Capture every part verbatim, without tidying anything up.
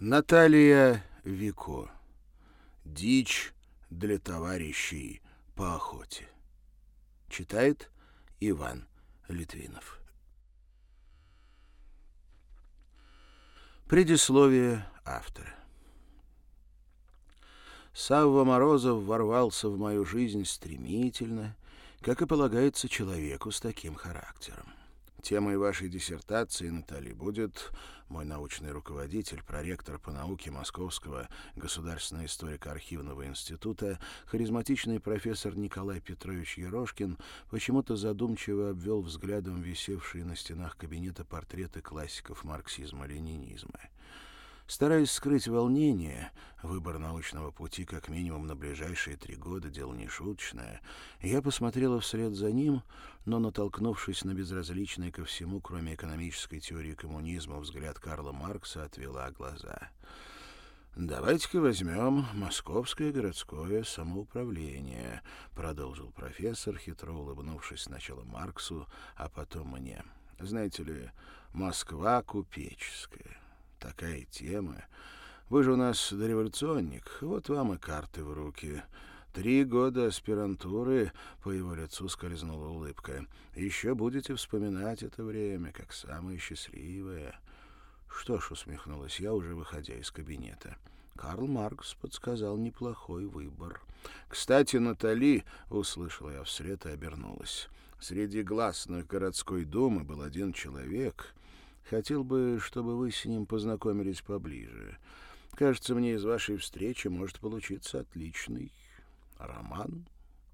Наталья Вико. Дичь для товарищей по охоте. Читает Иван Литвинов. Предисловие автора. Савва Морозов ворвался в мою жизнь стремительно, как и полагается человеку с таким характером. Темой вашей диссертации, Наталья, будет мой научный руководитель, проректор по науке Московского государственного историко-архивного института, харизматичный профессор Николай Петрович Ерошкин, почему-то задумчиво обвел взглядом висевшие на стенах кабинета портреты классиков марксизма-ленинизма. Стараясь скрыть волнение, выбор научного пути как минимум на ближайшие три года — дело нешуточное, я посмотрела вслед за ним, но, натолкнувшись на безразличный ко всему, кроме экономической теории коммунизма, взгляд Карла Маркса, отвела глаза. «Давайте-ка возьмем Московское городское самоуправление», — продолжил профессор, хитро улыбнувшись сначала Марксу, а потом мне. «Знаете ли, Москва купеческая. Такая тема. Вы же у нас дореволюционник, вот вам и карты в руки. Три года аспирантуры», — по его лицу скользнула улыбка. «Еще будете вспоминать это время, как самое счастливое». «Что ж», — усмехнулась я, уже выходя из кабинета. Карл Маркс подсказал неплохой выбор. «Кстати, Натали», — услышала я вслед и обернулась. «Среди гласных городской думы был один человек. Хотел бы, чтобы вы с ним познакомились поближе. Кажется, мне из вашей встречи может получиться отличный роман».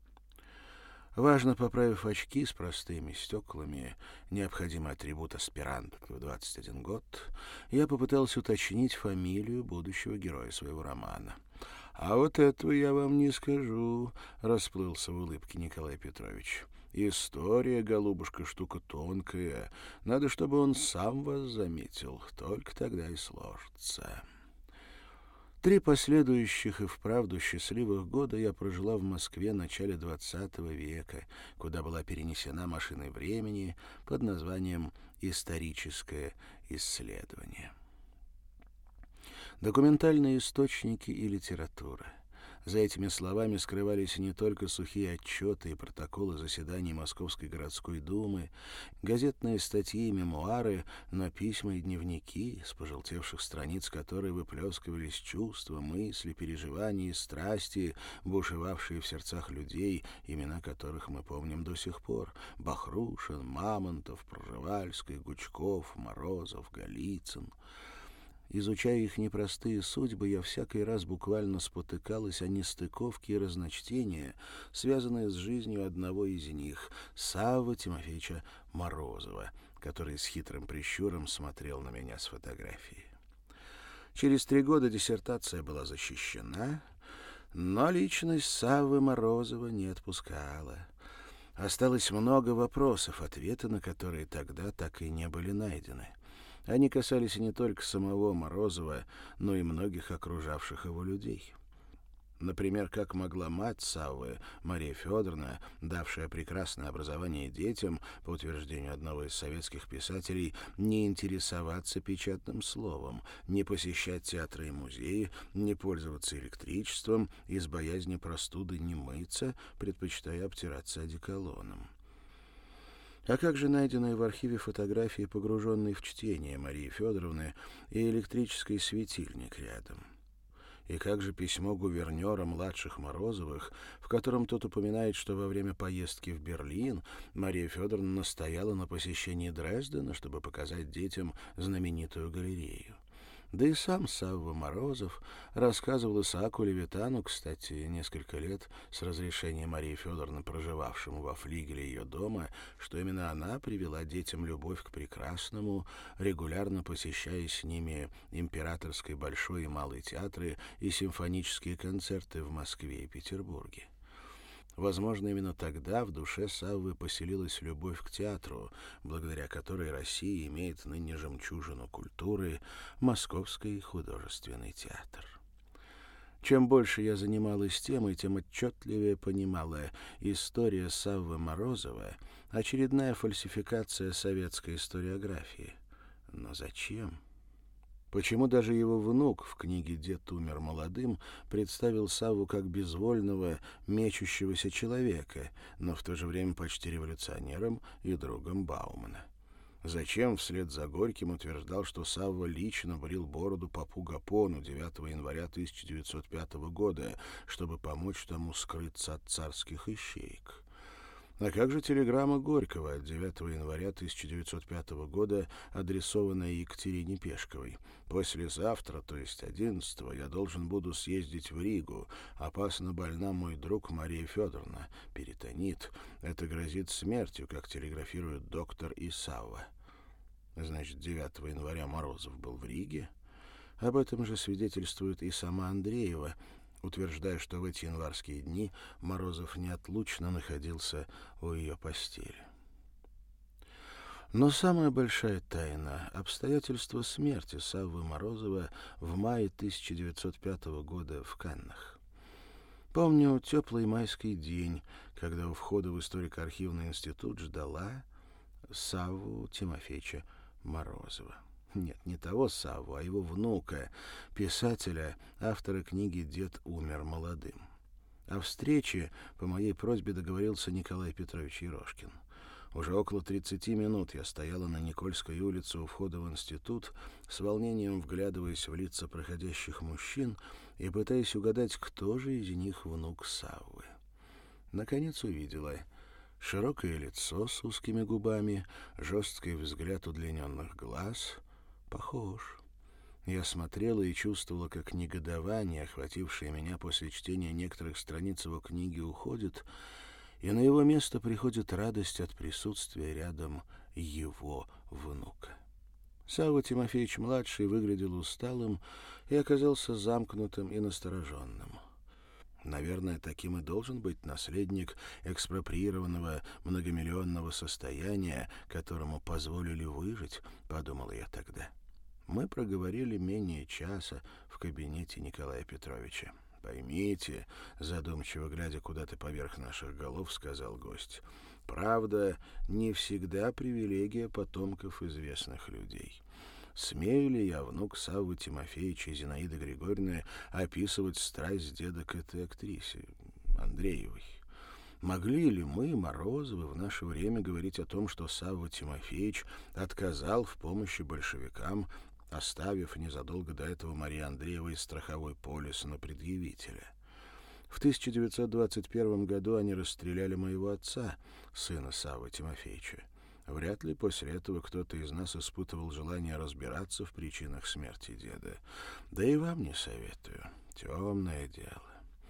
Важно, поправив очки с простыми стеклами, необходимый атрибут аспирантки в двадцать один год, я попытался уточнить фамилию будущего героя своего романа. «А вот этого я вам не скажу», — расплылся в улыбке Николай Петрович. «История, голубушка, штука тонкая. Надо, чтобы он сам вас заметил. Только тогда и сложится». Три последующих и вправду счастливых года я прожила в Москве в начале двадцатого века, куда была перенесена машиной времени под названием «Историческое исследование». Документальные источники и литература. За этими словами скрывались не только сухие отчеты и протоколы заседаний Московской городской думы, газетные статьи и мемуары, но письма и дневники, с пожелтевших страниц которой выплескивались чувства, мысли, переживания и страсти, бушевавшие в сердцах людей, имена которых мы помним до сих пор: Бахрушин, Мамонтов, Пржевальский, Гучков, Морозов, Голицын. Изучая их непростые судьбы, я всякий раз буквально спотыкалась о нестыковке и разночтения, связанные с жизнью одного из них, Саввы Тимофеевича Морозова, который с хитрым прищуром смотрел на меня с фотографии. Через три года диссертация была защищена, но личность Саввы Морозова не отпускала. Осталось много вопросов, ответы на которые тогда так и не были найдены. Они касались не только самого Морозова, но и многих окружавших его людей. Например, как могла мать Саввы, Мария Федоровна, давшая прекрасное образование детям, по утверждению одного из советских писателей, не интересоваться печатным словом, не посещать театры и музеи, не пользоваться электричеством, из боязни простуды не мыться, предпочитая обтираться одеколоном. А как же найденные в архиве фотографии, погруженные в чтение Марии Федоровны, и электрический светильник рядом? И как же письмо гувернера младших Морозовых, в котором тот упоминает, что во время поездки в Берлин Мария Федоровна настояла на посещении Дрездена, чтобы показать детям знаменитую галерею? Да и сам Савва Морозов рассказывал Исааку Левитану, кстати, несколько лет с разрешения Марии Федоровны, проживавшему во флигеле ее дома, что именно она привела детям любовь к прекрасному, регулярно посещая с ними императорский Большой и Малый театры и симфонические концерты в Москве и Петербурге. Возможно, именно тогда в душе Саввы поселилась любовь к театру, благодаря которой Россия имеет ныне жемчужину культуры — Московский художественный театр. Чем больше я занималась темой, тем отчетливее понимала: история Саввы Морозова — очередная фальсификация советской историографии. Но зачем? Почему даже его внук в книге «Дед умер молодым» представил Савву как безвольного, мечущегося человека, но в то же время почти революционером и другом Баумана? Зачем вслед за Горьким утверждал, что Савва лично брил бороду попу Гапону девятого января тысяча девятьсот пятого года, чтобы помочь тому скрыться от царских ищеек? А как же телеграмма Горького от девятого января тысяча девятьсот пятого года, адресованная Екатерине Пешковой? «Послезавтра, то есть одиннадцатого, я должен буду съездить в Ригу. Опасно больна мой друг Мария Федоровна. Перитонит. Это грозит смертью, как телеграфирует доктор и Савва». Значит, девятого января Морозов был в Риге? Об этом же свидетельствует и сама Андреева, утверждая, что в эти январские дни Морозов неотлучно находился у ее постели. Но самая большая тайна — обстоятельства смерти Саввы Морозова в мае тысяча девятьсот пятого года в Каннах. Помню теплый майский день, когда у входа в историко-архивный институт ждала Савву Тимофеевича Морозова. Нет, не того Савву, а его внука, писателя, автора книги «Дед умер молодым». О встрече по моей просьбе договорился Николай Петрович Ерошкин. Уже около тридцати минут я стояла на Никольской улице у входа в институт, с волнением вглядываясь в лица проходящих мужчин и пытаясь угадать, кто же из них внук Саввы. Наконец увидела. Широкое лицо с узкими губами, жесткий взгляд удлиненных глаз. Похож. Я смотрела и чувствовала, как негодование, охватившее меня после чтения некоторых страниц его книги, уходит, и на его место приходит радость от присутствия рядом его внука. Савва Тимофеевич-младший выглядел усталым и оказался замкнутым и настороженным. Наверное, таким и должен быть наследник экспроприированного многомиллионного состояния, которому позволили выжить, подумала я тогда. Мы проговорили менее часа в кабинете Николая Петровича. «Поймите», — задумчиво глядя куда-то поверх наших голов, сказал гость, «правда, не всегда привилегия потомков известных людей. Смею ли я, внук Саввы Тимофеевича и Зинаиды Григорьевны, описывать страсть деда к этой актрисе, Андреевой? Могли ли мы, Морозовы, в наше время говорить о том, что Савва Тимофеевич отказал в помощи большевикам, оставив незадолго до этого Марии Андреевой страховой полис на предъявителя? В тысяча девятьсот двадцать первом году они расстреляли моего отца, сына Саввы Тимофеевича. Вряд ли после этого кто-то из нас испытывал желание разбираться в причинах смерти деда. Да и вам не советую. Темное дело».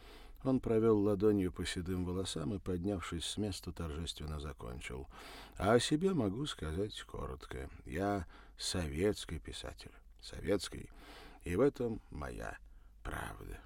Он провел ладонью по седым волосам и, поднявшись с места, торжественно закончил. «А о себе могу сказать коротко. Я советский писатель. Советский. И в этом моя правда».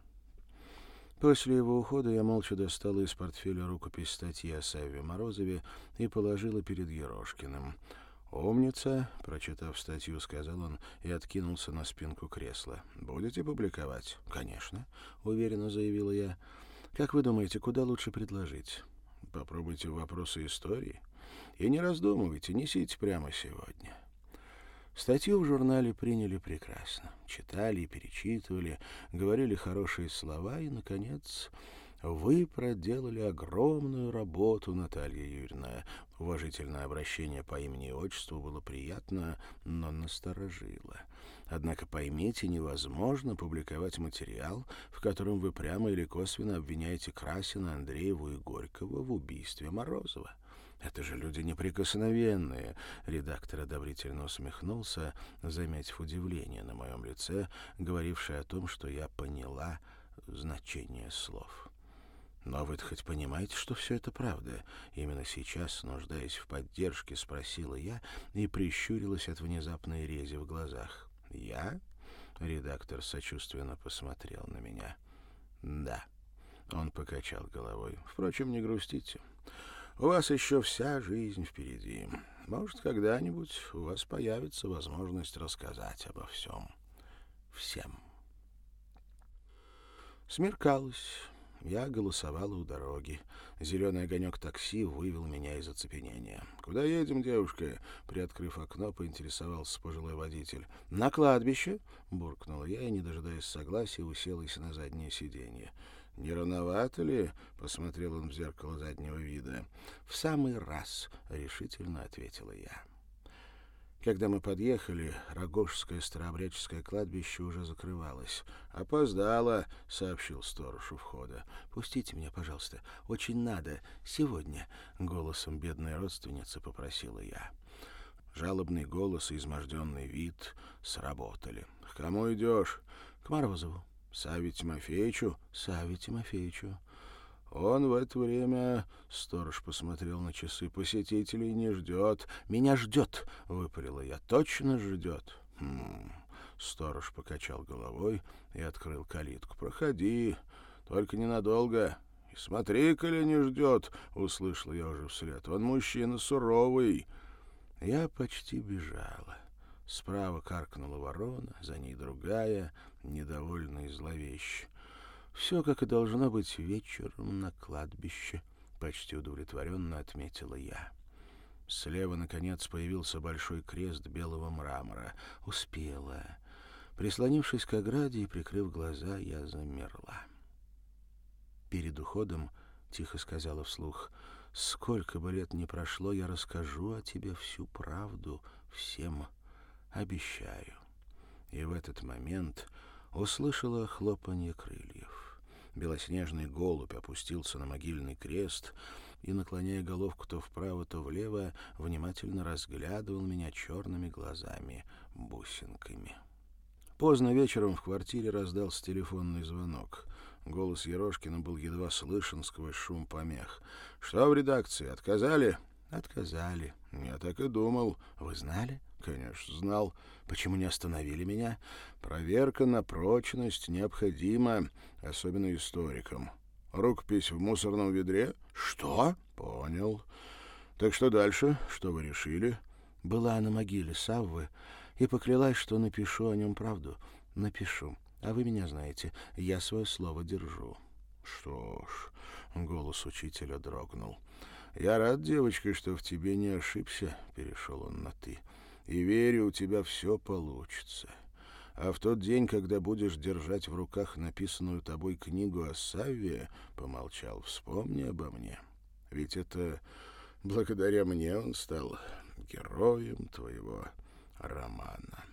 После его ухода я молча достала из портфеля рукопись статьи о Савве Морозове и положила перед Ерошкиным. «Умница», — прочитав статью, сказал он и откинулся на спинку кресла. «Будете публиковать?» «Конечно», — уверенно заявила я. «Как вы думаете, куда лучше предложить?» «Попробуйте вопросы истории. И не раздумывайте, несите прямо сегодня». Статью в журнале приняли прекрасно. Читали и перечитывали, говорили хорошие слова, и, наконец, вы проделали огромную работу, Наталья Юрьевна. Уважительное обращение по имени и отчеству было приятно, но насторожило. Однако, поймите, невозможно публиковать материал, в котором вы прямо или косвенно обвиняете Красина, Андрееву и Горького в убийстве Морозова. Это же люди неприкосновенные. Редактор одобрительно усмехнулся, заметив удивление на моем лице, говорившее о том, что я поняла значение слов. «Но вы-то хоть понимаете, что все это правда?» Именно сейчас, нуждаясь в поддержке, спросила я и прищурилась от внезапной рези в глазах. «Я?» — редактор сочувственно посмотрел на меня. «Да». Он покачал головой. «Впрочем, не грустите. У вас еще вся жизнь впереди. Может, когда-нибудь у вас появится возможность рассказать обо всем. Всем». Смеркалось. Я голосовала у дороги. Зеленый огонек такси вывел меня из оцепенения. «Куда едем, девушка?» Приоткрыв окно, поинтересовался пожилой водитель. «На кладбище?» — буркнула я и, не дожидаясь согласия, уселась на заднее сиденье. «Не рановато ли?» — посмотрел он в зеркало заднего вида. «В самый раз», — решительно ответила я. Когда мы подъехали, Рогожское старообрядческое кладбище уже закрывалось. «Опоздала», — сообщил сторож у входа. «Пустите меня, пожалуйста. Очень надо. Сегодня», — голосом бедной родственницы попросила я. Жалобный голос и изможденный вид сработали. «К кому идешь?» «К Морозову». «Савве Тимофеичу?» «Савве Тимофеичу». «Он в это время...» — сторож посмотрел на часы. «Посетителей не ждет». «Меня ждет!» — выпалила я. «Точно ждет?» «Хм...» — сторож покачал головой и открыл калитку. «Проходи, только ненадолго. И смотри, коли не ждет!» — услышал я уже вслед. «Он мужчина суровый». Я почти бежала. Справа каркнула ворона, за ней другая, недовольная и зловещая. «Все, как и должно быть вечером на кладбище», — почти удовлетворенно отметила я. Слева, наконец, появился большой крест белого мрамора. Успела. Прислонившись к ограде и прикрыв глаза, я замерла. Перед уходом тихо сказала вслух: «Сколько бы лет ни прошло, я расскажу о тебе всю правду, всем, обещаю». И в этот момент услышала хлопанье крыльев. Белоснежный голубь опустился на могильный крест и, наклоняя головку то вправо, то влево, внимательно разглядывал меня черными глазами-бусинками. Поздно вечером в квартире раздался телефонный звонок. Голос Ерошкина был едва слышен сквозь шум помех. «Что в редакции? Отказали?» «Отказали». «Я так и думал». «Вы знали?» «Конечно, знал. Почему не остановили меня?» «Проверка на прочность необходима, особенно историкам». «Рукопись в мусорном ведре?» «Что?» «Понял. Так что дальше? Что вы решили?» «Была на могиле Саввы и поклялась, что напишу о нем правду. Напишу. А вы меня знаете. Я свое слово держу». «Что ж...» — голос учителя дрогнул. «Я рад, девочка, что в тебе не ошибся», — перешел он на «ты». «И верю, у тебя все получится. А в тот день, когда будешь держать в руках написанную тобой книгу о Савве, — помолчал, — вспомни обо мне. Ведь это благодаря мне он стал героем твоего романа».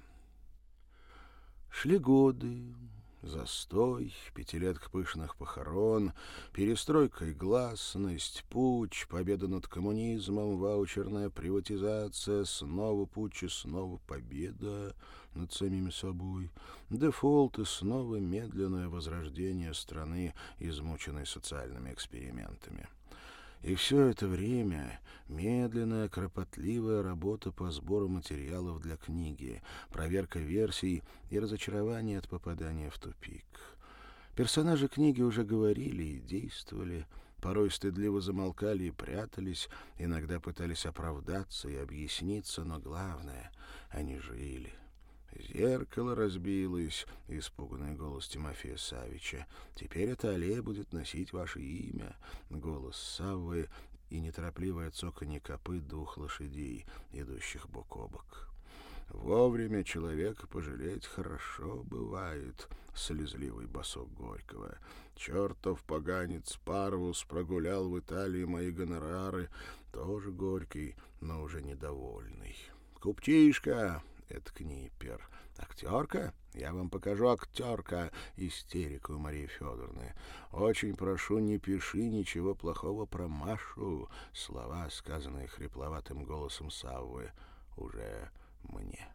Шли годы. Застой, пятилетка пышных похорон, перестройка и гласность, путч, победа над коммунизмом, ваучерная приватизация, снова путч и снова победа над самими собой, дефолт и снова медленное возрождение страны, измученной социальными экспериментами. И все это время медленная, кропотливая работа по сбору материалов для книги, проверка версий и разочарование от попадания в тупик. Персонажи книги уже говорили и действовали, порой стыдливо замолкали и прятались, иногда пытались оправдаться и объясниться, но главное — они жили. «Зеркало разбилось», — испуганный голос Тимофея Саввича. «Теперь эта аллея будет носить ваше имя», — голос Саввы и неторопливое цоканье копыт двух лошадей, идущих бок о бок. «Вовремя человека пожалеть хорошо бывает», — слезливый босок Горького. «Чертов поганец Парвус прогулял в Италии мои гонорары», тоже Горький, но уже недовольный. «Купчишка!» — это Книпер. «Актерка? Я вам покажу актерка!» — истерику Марии Федоровны. «Очень прошу, не пиши ничего плохого про Машу», — слова, сказанные хрипловатым голосом Саввы, уже мне.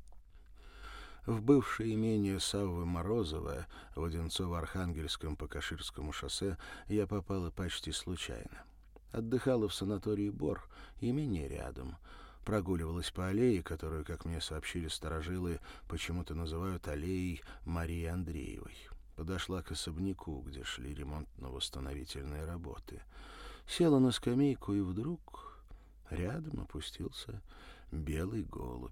В бывшее имение Саввы Морозова в Одинцово-Архангельском по Каширскому шоссе я попала почти случайно. Отдыхала в санатории «Бор», имение рядом. Прогуливалась по аллее, которую, как мне сообщили старожилы, почему-то называют аллеей Марии Андреевой. Подошла к особняку, где шли ремонтно-восстановительные работы. Села на скамейку, и вдруг рядом опустился белый голубь.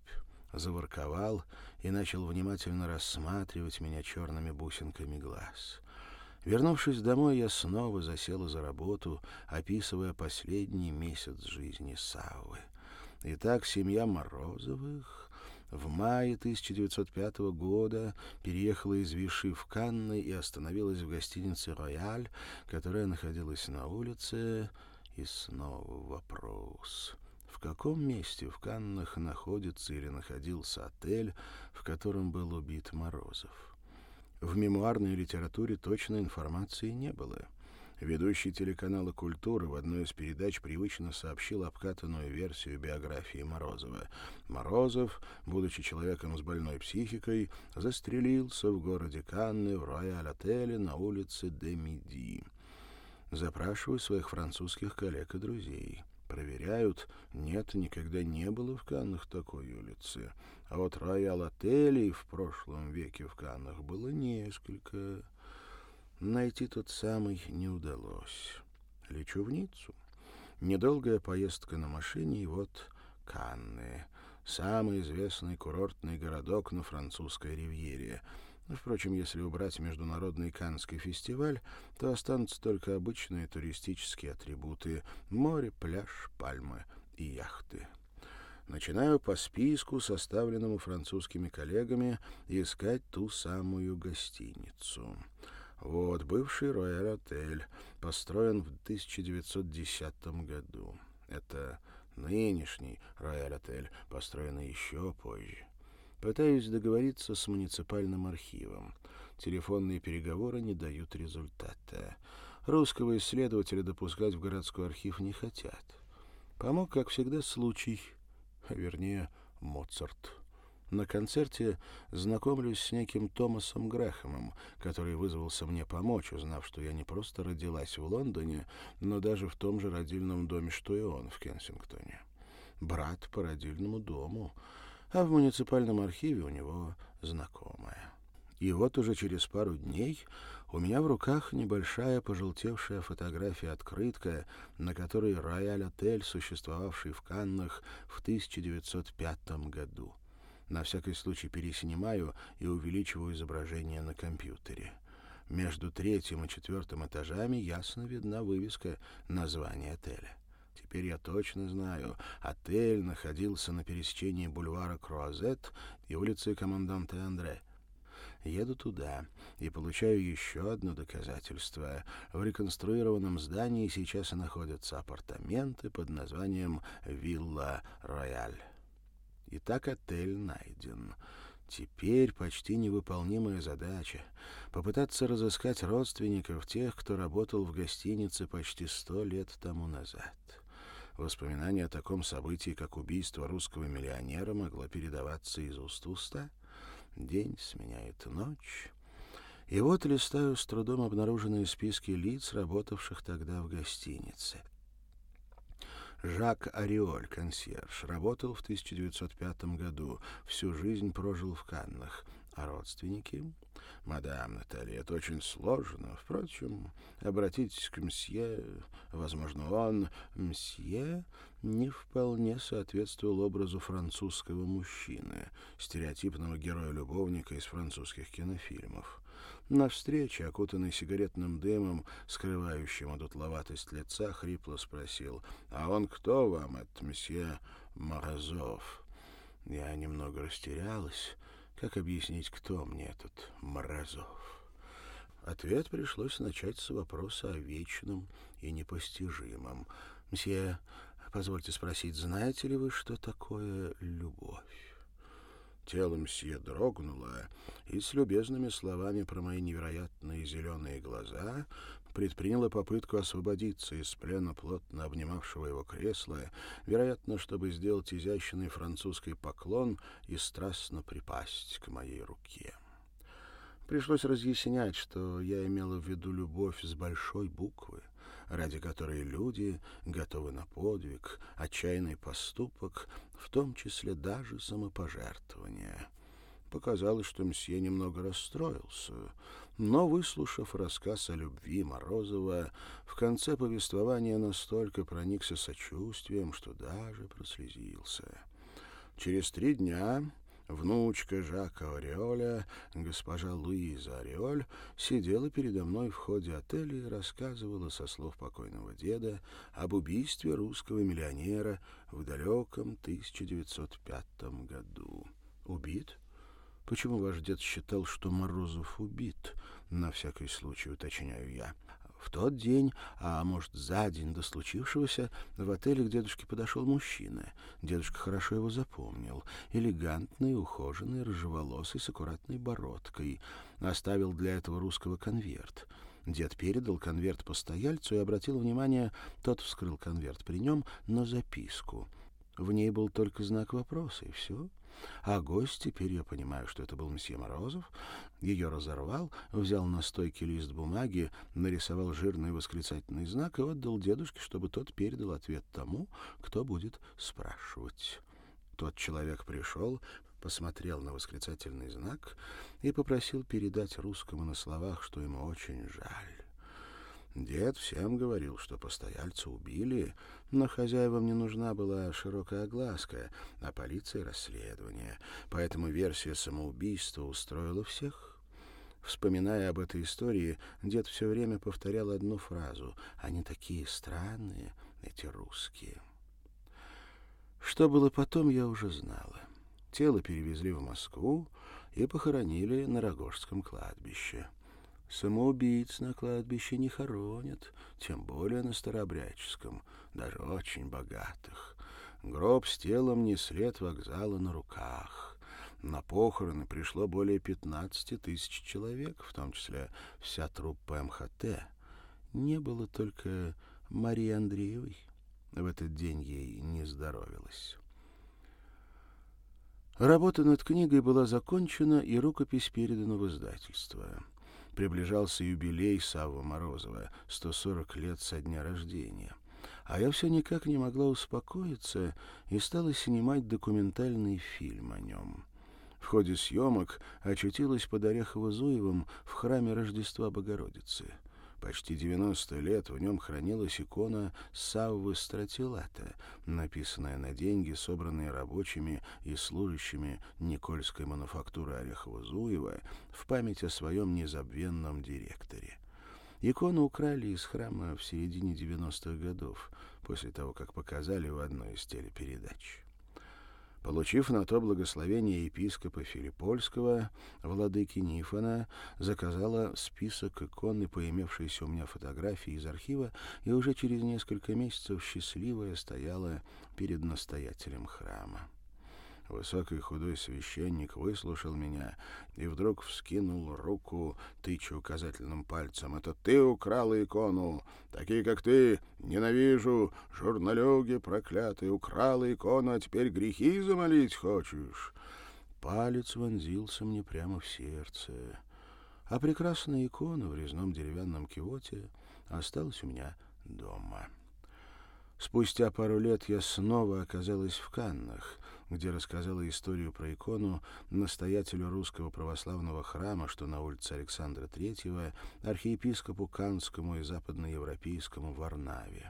Заворковал и начал внимательно рассматривать меня черными бусинками глаз. Вернувшись домой, я снова засела за работу, описывая последний месяц жизни Саввы. Итак, семья Морозовых в мае тысяча девятьсот пятого года переехала из Виши в Канны и остановилась в гостинице «Рояль», которая находилась на улице. И снова вопрос: в каком месте в Каннах находится или находился отель, в котором был убит Морозов? В мемуарной литературе точной информации не было. Ведущий телеканала «Культура» в одной из передач привычно сообщил обкатанную версию биографии Морозова. Морозов, будучи человеком с больной психикой, застрелился в городе Канны в рояль-отеле на улице Де-Миди. Запрашиваю своих французских коллег и друзей. Проверяют, нет, никогда не было в Каннах такой улицы. А вот рояль-отелей в прошлом веке в Каннах было несколько. Найти тот самый не удалось. Лечу в Ниццу. Недолгая поездка на машине, и вот Канны. Самый известный курортный городок на французской ривьере. Впрочем, если убрать международный Каннский фестиваль, то останутся только обычные туристические атрибуты: море, пляж, пальмы и яхты. Начинаю по списку, составленному французскими коллегами, искать ту самую гостиницу. Вот бывший рояль-отель, построен в тысяча девятьсот десятом году. Это нынешний рояль-отель, построенный еще позже. Пытаюсь договориться с муниципальным архивом. Телефонные переговоры не дают результата. Русского исследователя допускать в городской архив не хотят. Помог, как всегда, случай, а вернее, Моцарт. На концерте знакомлюсь с неким Томасом Грэхэмом, который вызвался мне помочь, узнав, что я не просто родилась в Лондоне, но даже в том же родильном доме, что и он, в Кенсингтоне. Брат по родильному дому, а в муниципальном архиве у него знакомая. И вот уже через пару дней у меня в руках небольшая пожелтевшая фотография-открытка, на которой рояль-отель, существовавший в Каннах в тысяча девятьсот пятом году. На всякий случай переснимаю и увеличиваю изображение на компьютере. Между третьим и четвертым этажами ясно видна вывеска названия отеля. Теперь я точно знаю, отель находился на пересечении бульвара Круазет и улицы Команданта Андре. Еду туда и получаю еще одно доказательство. В реконструированном здании сейчас находятся апартаменты под названием «Вилла Рояль». Итак, отель найден. Теперь почти невыполнимая задача — попытаться разыскать родственников тех, кто работал в гостинице почти сто лет тому назад. Воспоминание о таком событии, как убийство русского миллионера, могло передаваться из уст в уста. День сменяет ночь. И вот листаю с трудом обнаруженные списки лиц, работавших тогда в гостинице. Жак Ариоль, консьерж, работал в тысяча девятьсот пятом году, всю жизнь прожил в Каннах. А родственники? Мадам Наталья, это очень сложно. Впрочем, обратитесь к мсье. Возможно, он, мсье, не вполне соответствовал образу французского мужчины, стереотипного героя-любовника из французских кинофильмов. На встрече, окутанный сигаретным дымом, скрывающим одутловатость лица, хрипло спросил: «А он кто вам, это месье Морозов?» Я немного растерялась. Как объяснить, кто мне этот Морозов? Ответ пришлось начать с вопроса о вечном и непостижимом. «Мсье, позвольте спросить, знаете ли вы, что такое любовь?» Тело мсье дрогнуло, и с любезными словами про мои невероятные зеленые глаза предприняла попытку освободиться из плена плотно обнимавшего его кресла, вероятно, чтобы сделать изящный французский поклон и страстно припасть к моей руке. Пришлось разъяснять, что я имела в виду любовь с большой буквы, ради которой люди готовы на подвиг, отчаянный поступок, в том числе даже самопожертвование. Показалось, что мсье немного расстроился, но, выслушав рассказ о любви Морозова, в конце повествования настолько проникся сочувствием, что даже прослезился. Через три дня Внучка Жака Ореоля, госпожа Луиза Ореоль, сидела передо мной в холле отеля и рассказывала со слов покойного деда об убийстве русского миллионера в далеком тысяча девятьсот пятом году. Убит? Почему ваш дед считал, что Морозов убит? На всякий случай уточняю я. В тот день, а может, за день до случившегося, в отеле к дедушке подошел мужчина. Дедушка хорошо его запомнил. Элегантный, ухоженный, рыжеволосый, с аккуратной бородкой. Оставил для этого русского конверт. Дед передал конверт постояльцу и обратил внимание, тот вскрыл конверт при нем, на записку. В ней был только знак вопроса, и все. А гость, теперь я понимаю, что это был месье Морозов, ее разорвал, взял на стойке лист бумаги, нарисовал жирный восклицательный знак и отдал дедушке, чтобы тот передал ответ тому, кто будет спрашивать. Тот человек пришел, посмотрел на восклицательный знак и попросил передать русскому на словах, что ему очень жаль. Дед всем говорил, что постояльца убили, но хозяевам не нужна была широкая огласка, а полиции расследование, поэтому версия самоубийства устроила всех. Вспоминая об этой истории, дед все время повторял одну фразу: «Они такие странные, эти русские». Что было потом, я уже знала. Тело перевезли в Москву и похоронили на Рогожском кладбище. Самоубийц на кладбище не хоронят, тем более на Старообрядческом, даже очень богатых. Гроб с телом несли от вокзала на руках. На похороны пришло более пятнадцати тысяч человек, в том числе вся труппа эм ха тэ. Не было только Марии Андреевой. В этот день ей не здоровилось. Работа над книгой была закончена, и рукопись передана в издательство. Приближался юбилей Саввы Морозова, сто сорок лет со дня рождения. А я все никак не могла успокоиться и стала снимать документальный фильм о нем. В ходе съемок очутилась под Орехово-Зуевом в храме Рождества Богородицы. Почти девяносто лет в нем хранилась икона Саввы Стратилата, написанная на деньги, собранные рабочими и служащими Никольской мануфактуры Орехово-Зуева в память о своем незабвенном директоре. Икону украли из храма в середине девяностых годов, после того, как показали в одной из телепередач. Получив на то благословение епископа Филиппольского, владыки Нифона, заказала список икон и поимевшиеся у меня фотографии из архива, и уже через несколько месяцев счастливая стояла перед настоятелем храма. Высокий худой священник выслушал меня и вдруг вскинул руку, тыча указательным пальцем. «Это ты украла икону! Такие, как ты, ненавижу! Журналюги проклятые! Украла икону, а теперь грехи замолить хочешь!» Палец вонзился мне прямо в сердце. А прекрасная икона в резном деревянном кивоте осталась у меня дома. Спустя пару лет я снова оказалась в Каннах, где рассказала историю про икону настоятелю русского православного храма, что на улице Александра Третьего, архиепископу Каннскому и западноевропейскому Варнаве.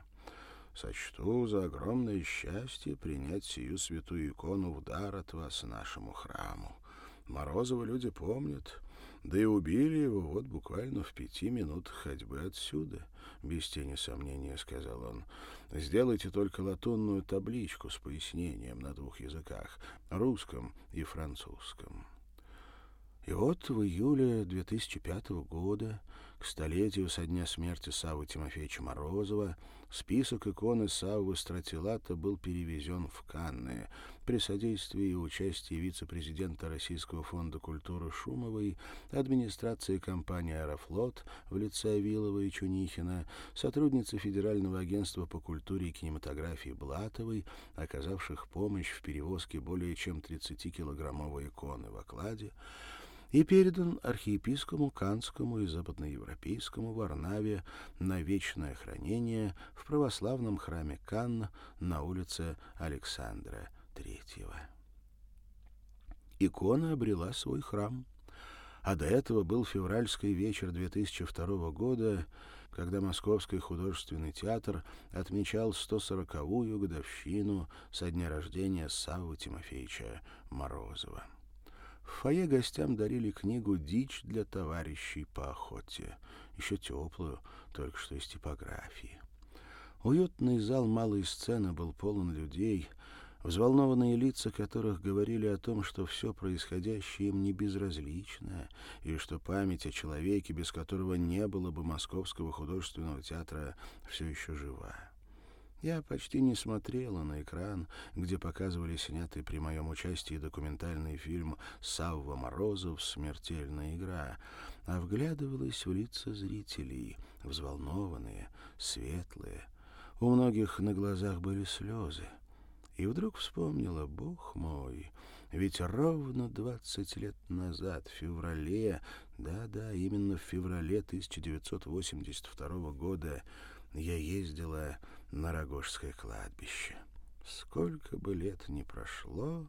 «Сочту за огромное счастье принять сию святую икону в дар от вас нашему храму. Морозова люди помнят, да и убили его вот буквально в пяти минутах ходьбы отсюда», — без тени сомнения сказал он. «Сделайте только латунную табличку с пояснением на двух языках — русском и французском». И вот в июле две тысячи пятого года, к столетию со дня смерти Саввы Тимофеевича Морозова, список иконы Саввы Стратилата был перевезен в Канны при содействии и участии вице-президента Российского фонда культуры Шумовой, администрации компании «Аэрофлот» в лице Авилова и Чунихина, сотрудницы Федерального агентства по культуре и кинематографии Блатовой, оказавших помощь в перевозке более чем тридцатикилограммовой иконы в окладе, и передан архиепископу Каннскому и западноевропейскому Варнаве на вечное хранение в православном храме Канн на улице Александра Третьего. Икона обрела свой храм. А до этого был февральский вечер две тысячи второго года, когда Московский художественный театр отмечал сто сороковую годовщину со дня рождения Саввы Тимофеевича Морозова. В фойе гостям дарили книгу «Дичь для товарищей по охоте», еще теплую, только что из типографии. Уютный зал малой сцены был полон людей, взволнованные лица которых говорили о том, что все происходящее им не безразлично, и что память о человеке, без которого не было бы Московского художественного театра, все еще жива. Я почти не смотрела на экран, где показывали снятый при моем участии документальный фильм «Савва Морозов. Смертельная игра», а вглядывалась в лица зрителей, взволнованные, светлые. У многих на глазах были слезы. И вдруг вспомнила, бог мой, ведь ровно двадцать лет назад, в феврале, да-да, именно в феврале тысяча девятьсот восемьдесят второго года, я ездила на Рогожское кладбище. Сколько бы лет ни прошло,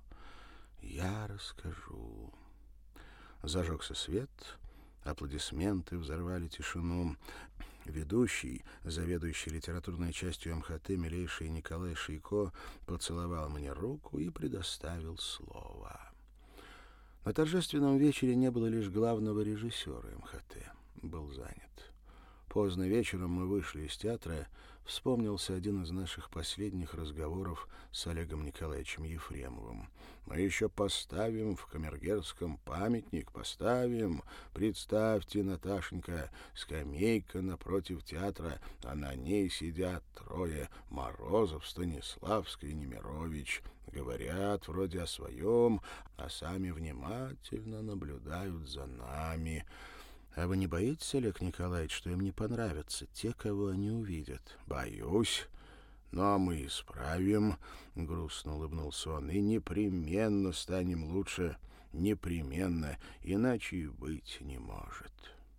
я расскажу. Зажегся свет, аплодисменты взорвали тишину. Ведущий, заведующий литературной частью эм ха тэ, милейший Николай Шейко, поцеловал мне руку и предоставил слово. На торжественном вечере не было лишь главного режиссера эм ха тэ. Был занят. Поздно вечером мы вышли из театра. Вспомнился один из наших последних разговоров с Олегом Николаевичем Ефремовым. «Мы еще поставим в Камергерском памятник, поставим. Представьте, Наташенька, скамейка напротив театра, а на ней сидят трое: Морозов, Станиславский, Немирович. Говорят вроде о своем, а сами внимательно наблюдают за нами». «А вы не боитесь, Олег Николаевич, что им не понравятся те, кого они увидят?» «Боюсь, но мы исправим», — грустно улыбнулся он, — «и непременно станем лучше, непременно, иначе и быть не может».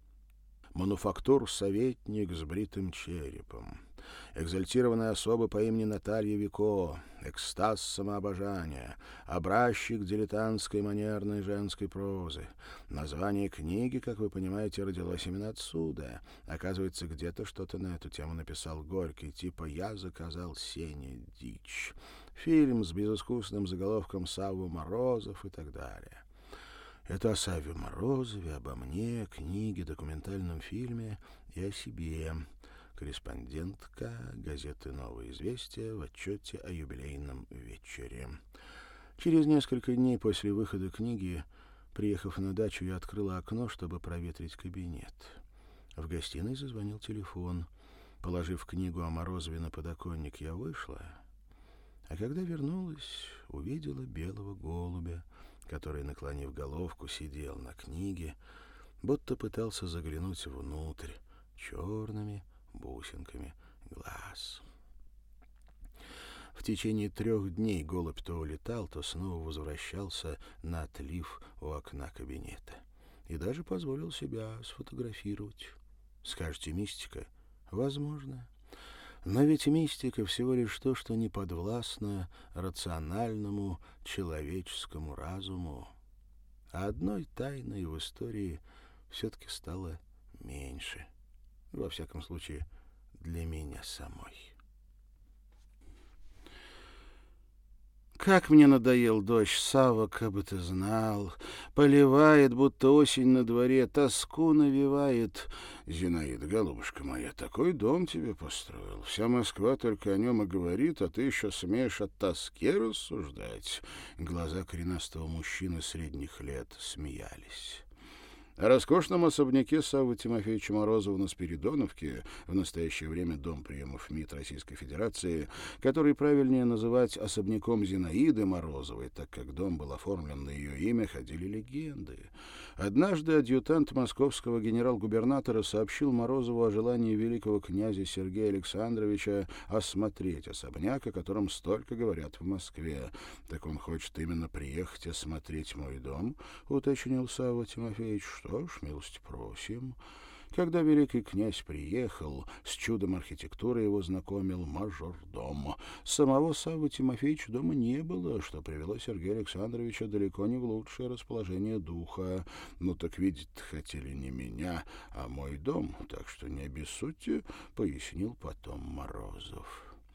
Мануфактур-советник с бритым черепом, экзальтированная особа по имени Наталья Вико, экстаз самообожания, образчик дилетантской манерной женской прозы. Название книги, как вы понимаете, родилось именно отсюда. Оказывается, где-то что-то на эту тему написал Горький, типа «Я заказал Сене дичь». Фильм с безыскусным заголовком «Савва Морозов» и так далее. Это о Савве Морозове, обо мне, книге, документальном фильме и о себе. Корреспондентка газеты «Новое известие» в отчете о юбилейном вечере. Через несколько дней после выхода книги, приехав на дачу, я открыла окно, чтобы проветрить кабинет. В гостиной зазвонил телефон. Положив книгу о Морозове на подоконник, я вышла, а когда вернулась, увидела белого голубя, который, наклонив головку, сидел на книге, будто пытался заглянуть внутрь черными бусинками глаз. В течение трех дней голубь то улетал, то снова возвращался на отлив у окна кабинета. И даже позволил себя сфотографировать. Скажете, мистика? Возможно. Но ведь мистика всего лишь то, что не подвластно рациональному человеческому разуму. А одной тайной в истории все-таки стало меньше. Во всяком случае, для меня самой. Как мне надоел дождь, Савва, как бы ты знал. Поливает, будто осень на дворе, тоску навевает. Зинаида, голубушка моя, такой дом тебе построил. Вся Москва только о нем и говорит, а ты еще смеешь о тоске рассуждать. Глаза коренастого мужчины средних лет смеялись. О роскошном особняке Саввы Тимофеевича Морозова на Спиридоновке, в настоящее время дом приемов МИД Российской Федерации, который правильнее называть особняком Зинаиды Морозовой, так как дом был оформлен на ее имя, ходили легенды. Однажды адъютант московского генерал-губернатора сообщил Морозову о желании великого князя Сергея Александровича осмотреть особняк, о котором столько говорят в Москве. «Так он хочет именно приехать осмотреть мой дом?» — уточнил Савва Тимофеевич. «Что ж, милости просим». Когда великий князь приехал, с чудом архитектуры его знакомил мажордом. Самого Саввы Тимофеевича дома не было, что привело Сергея Александровича далеко не в лучшее расположение духа. «Ну так видеть хотели не меня, а мой дом, так что не обессудьте», — пояснил потом Морозов.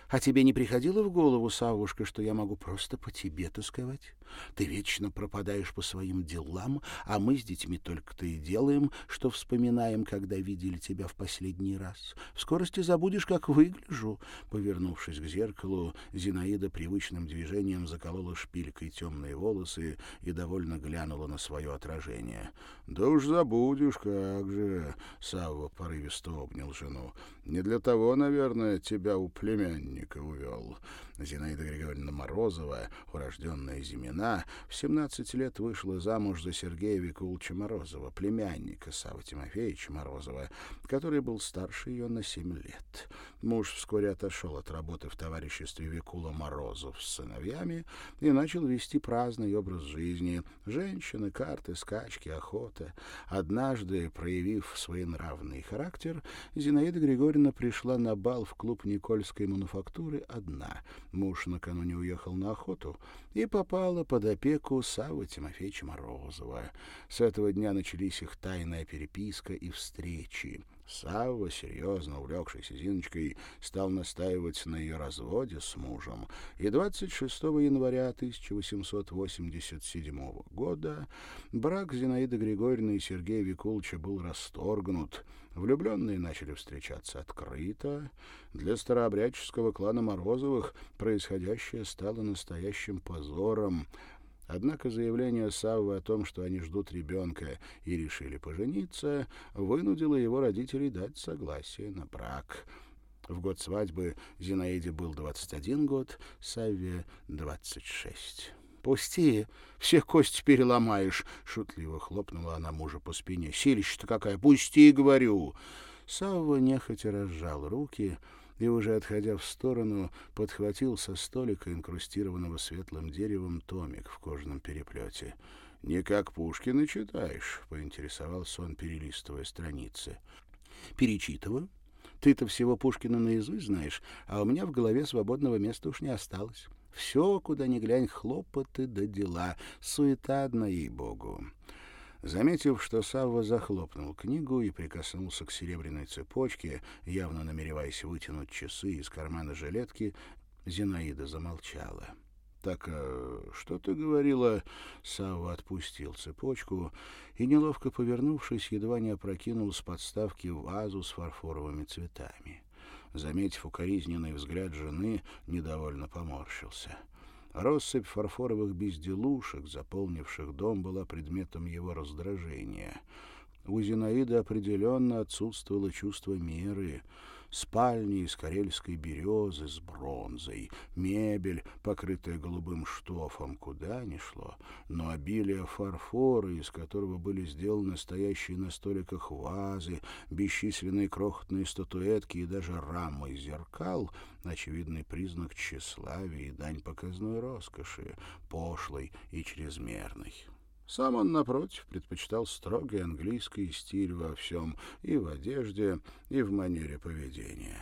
А тебе не приходило в голову, Савушка, что я могу просто по тебе тосковать? Ты вечно пропадаешь по своим делам, а мы с детьми только-то и делаем, что вспоминаем, когда видели тебя в последний раз. В скорости забудешь, как выгляжу». Повернувшись к зеркалу, Зинаида привычным движением заколола шпилькой темные волосы и довольно глянула на свое отражение. «Да уж забудешь, как же!» — Савва порывисто обнял жену. «Не для того, наверное, тебя у племянника увел». Зинаида Григорьевна Морозова, урожденная Зимина, в семнадцать лет вышла замуж за Сергея Викулыча Морозова, племянника Саввы Тимофеевича Морозова, который был старше ее на семь лет. Муж вскоре отошел от работы в товариществе Викула Морозов с сыновьями и начал вести праздный образ жизни. Женщины, карты, скачки, охота. Однажды, проявив своенравный характер, Зинаида Григорьевна пришла на бал в клуб Никольской мануфактуры одна. Муж накануне уехал на охоту и попала под опеку Саввы Тимофеевича Морозова. С этого дня начались их тайная переписка и встречи. Савва, серьезно увлекшийся Зиночкой, стал настаивать на ее разводе с мужем, и двадцать шестого января тысяча восемьсот восемьдесят седьмого года брак Зинаиды Григорьевны и Сергея Викулыча был расторгнут. Влюбленные начали встречаться открыто. Для старообрядческого клана Морозовых происходящее стало настоящим позором. Однако заявление Саввы о том, что они ждут ребенка и решили пожениться, вынудило его родителей дать согласие на брак. В год свадьбы Зинаиде был двадцать один год, Савве — двадцать шесть. «Пусти, все кости переломаешь!» — шутливо хлопнула она мужа по спине. «Силища-то какая! Пусти, говорю!» Савва нехотя разжал руки и, уже отходя в сторону, подхватил со столика, инкрустированного светлым деревом, томик в кожаном переплете. «Не как Пушкина читаешь?» — поинтересовался он, перелистывая страницы. «Перечитываю. Ты-то всего Пушкина наизусть знаешь, а у меня в голове свободного места уж не осталось. Все, куда ни глянь, хлопоты да дела, суета одна, ей-богу». Заметив, что Савва захлопнул книгу и прикоснулся к серебряной цепочке, явно намереваясь вытянуть часы из кармана жилетки, Зинаида замолчала. «Так, а что ты говорила?» Савва отпустил цепочку и, неловко повернувшись, едва не опрокинул с подставки вазу с фарфоровыми цветами. Заметив укоризненный взгляд жены, недовольно поморщился. Россыпь фарфоровых безделушек, заполнивших дом, была предметом его раздражения. У Зинаиды определенно отсутствовало чувство меры. Спальни из карельской березы с бронзой, мебель, покрытая голубым штофом, куда ни шло, но обилие фарфора, из которого были сделаны стоящие на столиках вазы, бесчисленные крохотные статуэтки и даже рамы зеркал — очевидный признак тщеславия и дань показной роскоши, пошлой и чрезмерной. Сам он, напротив, предпочитал строгий английский стиль во всем, и в одежде, и в манере поведения.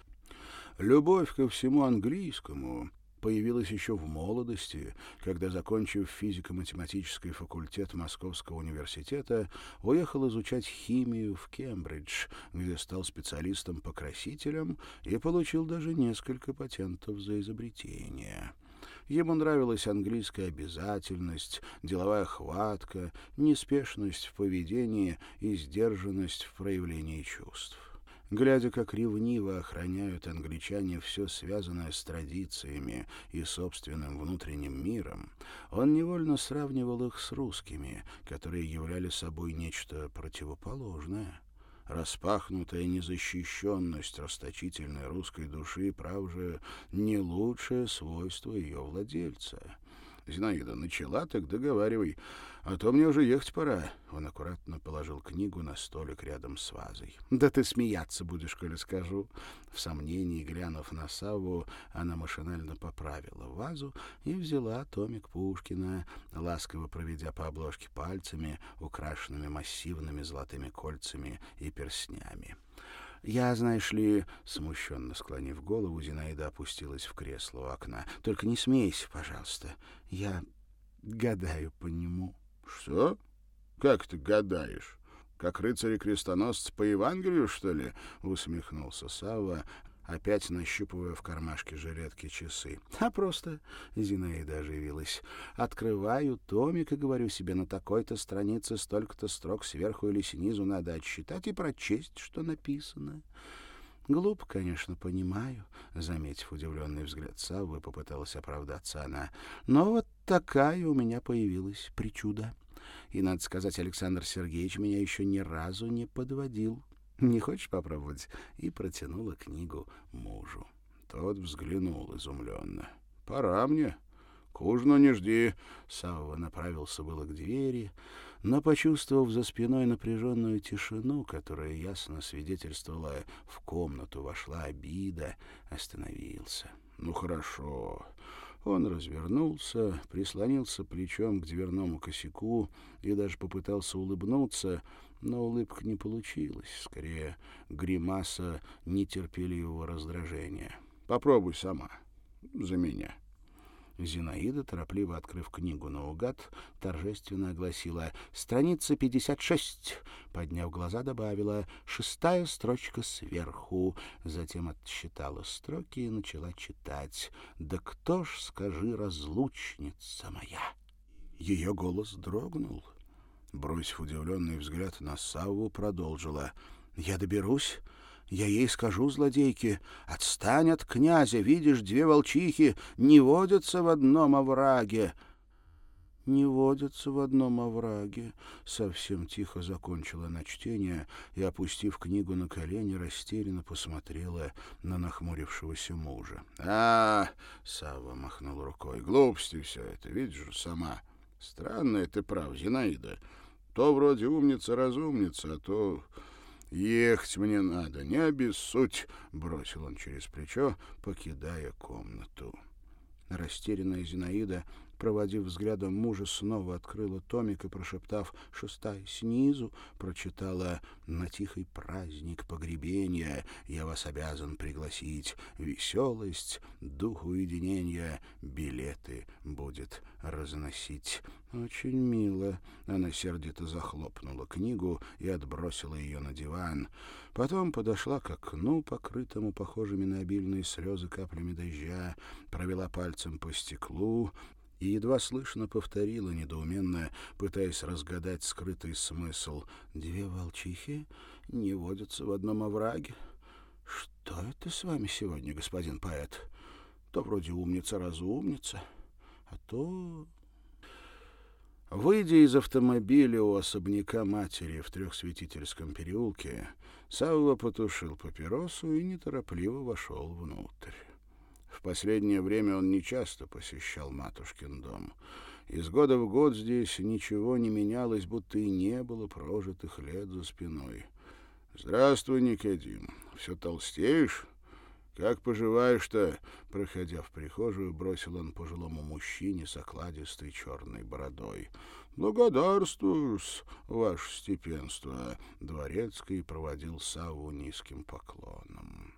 Любовь ко всему английскому появилась еще в молодости, когда, закончив физико-математический факультет Московского университета, уехал изучать химию в Кембридж, где стал специалистом-покрасителем и получил даже несколько патентов за изобретения. Ему нравилась английская обязательность, деловая хватка, неспешность в поведении и сдержанность в проявлении чувств. Глядя, как ревниво охраняют англичане все связанное с традициями и собственным внутренним миром, он невольно сравнивал их с русскими, которые являли собой нечто противоположное. Распахнутая незащищенность расточительной русской души, прав же, не лучшее свойство ее владельца. «Зинаида, начала, так договаривай, а то мне уже ехать пора». Он аккуратно положил книгу на столик рядом с вазой. «Да ты смеяться будешь, коли скажу». В сомнении, глянув на Савву, она машинально поправила вазу и взяла томик Пушкина, ласково проведя по обложке пальцами, украшенными массивными золотыми кольцами и перстнями. «Я, знаешь ли...» — смущенно склонив голову, Зинаида опустилась в кресло у окна. «Только не смейся, пожалуйста. Я гадаю по нему». «Что? Как ты гадаешь? Как рыцари-крестоносцы по Евангелию, что ли?» — усмехнулся Савва, опять нащупывая в кармашке жилетки часы. А просто Зинаида оживилась. Открываю томик и говорю себе, на такой-то странице столько-то строк сверху или снизу надо отсчитать и прочесть, что написано. Глупо, конечно, понимаю, заметив удивленный взгляд Саввы, попыталась оправдаться она. Но вот такая у меня появилась причуда. И, надо сказать, Александр Сергеевич меня еще ни разу не подводил. Не хочешь попробовать? И протянула книгу мужу. Тот взглянул изумленно. Пора мне. К ужину не жди. Савва направился было к двери, но, почувствовав за спиной напряженную тишину, которая ясно свидетельствовала, в комнату вошла обида, остановился. Ну, хорошо. Он развернулся, прислонился плечом к дверному косяку и даже попытался улыбнуться, но улыбка не получилась, скорее гримаса нетерпеливого раздражения. «Попробуй сама. За меня». Зинаида, торопливо открыв книгу наугад, торжественно огласила «Страница пятьдесят шесть». Подняв глаза, добавила «Шестая строчка сверху». Затем отсчитала строки и начала читать «Да кто ж, скажи, разлучница моя?» Ее голос дрогнул. Бросив удивленный взгляд на Савву, продолжила «Я доберусь». Я ей скажу, злодейке, отстань от князя, видишь, две волчихи не водятся в одном овраге. Не водятся в одном овраге. Совсем тихо закончила она чтение и, опустив книгу на колени, растерянно посмотрела на нахмурившегося мужа. — А, — Савва махнул рукой, — глупости все это, видишь же сама. Странная ты прав, Зинаида. То вроде умница-разумница, а то... «Ехать мне надо, не обессудь», — бросил он через плечо, покидая комнату. Растерянная Зинаида, проводив взглядом мужа, снова открыла томик и, прошептав «шестая снизу», прочитала «На тихий праздник погребения я вас обязан пригласить. Веселость, дух уединения, билеты будет разносить». «Очень мило». Она сердито захлопнула книгу и отбросила ее на диван. Потом подошла к окну, покрытому похожими на обильные слезы каплями дождя, провела пальцем по стеклу и едва слышно повторила недоуменно, пытаясь разгадать скрытый смысл. «Две волчихи не водятся в одном овраге. Что это с вами сегодня, господин поэт? То вроде умница-разумница, а то...» Выйдя из автомобиля у особняка матери в Трехсвятительском переулке, Савва потушил папиросу и неторопливо вошел внутрь. В последнее время он нечасто посещал матушкин дом. Из года в год здесь ничего не менялось, будто и не было прожитых лет за спиной. «Здравствуй, Никодим. Все толстеешь? Как поживаешь-то?» Проходя в прихожую, бросил он пожилому мужчине с окладистой черной бородой. «Благодарствую-с, ваше степенство!» Дворецкий проводил Савву низким поклоном.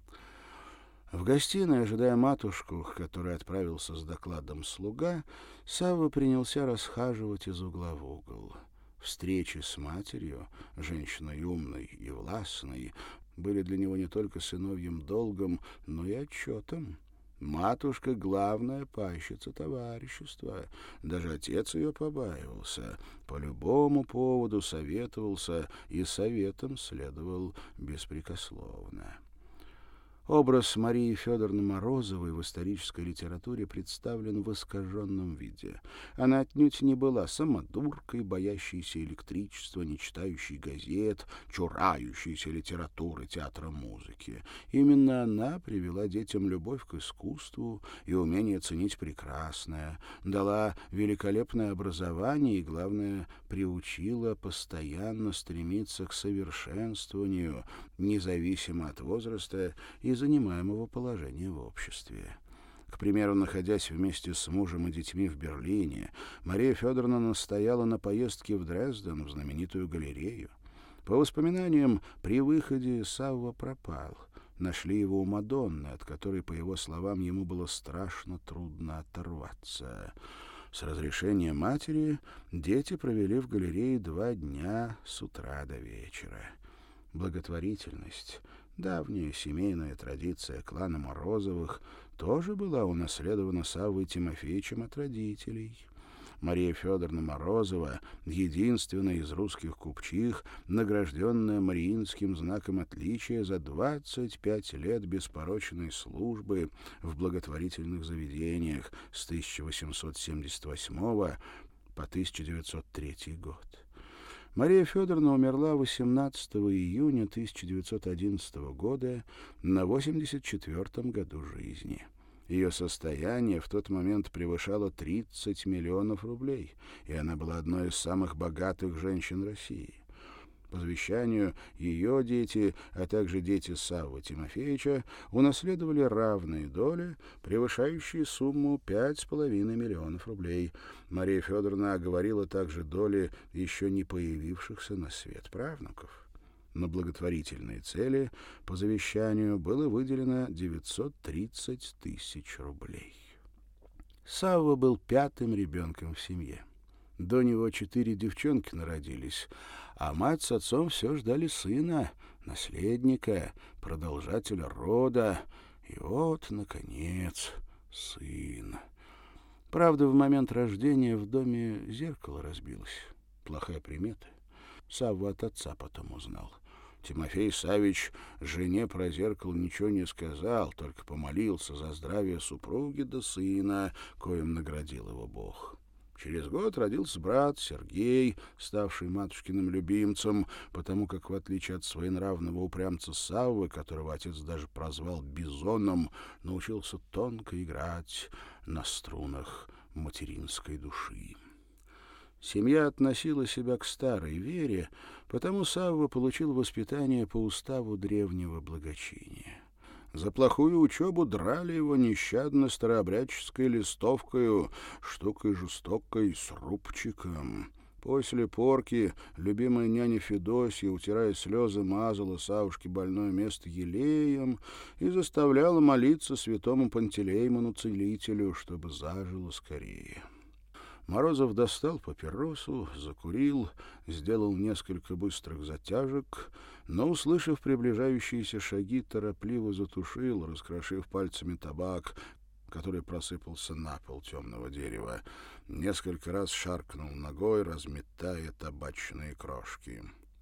В гостиной, ожидая матушку, к которой отправился с докладом слуга, Савва принялся расхаживать из угла в угол. Встречи с матерью, женщиной умной и властной, были для него не только сыновьим долгом, но и отчетом. Матушка — главная пайщица товарищества. Даже отец ее побаивался. По любому поводу советовался и советом следовал беспрекословно. Образ Марии Федоровны Морозовой в исторической литературе представлен в искаженном виде. Она отнюдь не была самодуркой, боящейся электричества, не читающей газет, чурающейся литературы, театра, музыки. Именно она привела детям любовь к искусству и умение ценить прекрасное, дала великолепное образование и, главное, приучила постоянно стремиться к совершенствованию, независимо от возраста и занимаемого положения в обществе. К примеру, находясь вместе с мужем и детьми в Берлине, Мария Федоровна настояла на поездке в Дрезден, в знаменитую галерею. По воспоминаниям, при выходе Савва пропал. Нашли его у Мадонны, от которой, по его словам, ему было страшно трудно оторваться. С разрешения матери дети провели в галерее два дня с утра до вечера. Благотворительность, Давняя семейная традиция клана Морозовых тоже была унаследована Саввой Тимофеевичем от родителей. Мария Федоровна Морозова, единственная из русских купчих, награжденная Мариинским знаком отличия за двадцать пять лет беспорочной службы в благотворительных заведениях с тысяча восемьсот семьдесят восьмого по тысяча девятьсот третий год. Мария Федоровна умерла восемнадцатого июня тысяча девятьсот одиннадцатого года на восемьдесят четвёртом году жизни. Ее состояние в тот момент превышало тридцать миллионов рублей, и она была одной из самых богатых женщин России. По завещанию ее дети, а также дети Саввы Тимофеевича, унаследовали равные доли, превышающие сумму пять с половиной миллионов рублей. Мария Федоровна оговорила также доли еще не появившихся на свет правнуков. На благотворительные цели по завещанию было выделено девятьсот тридцать тысяч рублей. Савва был пятым ребенком в семье. До него четыре девчонки народились, а мать с отцом все ждали сына, наследника, продолжателя рода. И вот, наконец, сын. Правда, в момент рождения в доме зеркало разбилось. Плохая примета. Савва от отца потом узнал. Тимофей Саввич жене про зеркало ничего не сказал, только помолился за здравие супруги да сына, коим наградил его Бог. Через год родился брат Сергей, ставший матушкиным любимцем, потому как, в отличие от своенравного упрямца Саввы, которого отец даже прозвал Бизоном, научился тонко играть на струнах материнской души. Семья относила себя к старой вере, потому Савва получил воспитание по уставу древнего благочиния. За плохую учебу драли его нещадно старообрядческой листовкою, штукой жестокой с рубчиком. После порки любимая няня Федосья, утирая слезы, мазала Савушке больное место елеем и заставляла молиться святому Пантелеймону Целителю, чтобы зажило скорее. Морозов достал папиросу, закурил, сделал несколько быстрых затяжек, но, услышав приближающиеся шаги, торопливо затушил, раскрошив пальцами табак, который просыпался на пол темного дерева. Несколько раз шаркнул ногой, разметая табачные крошки.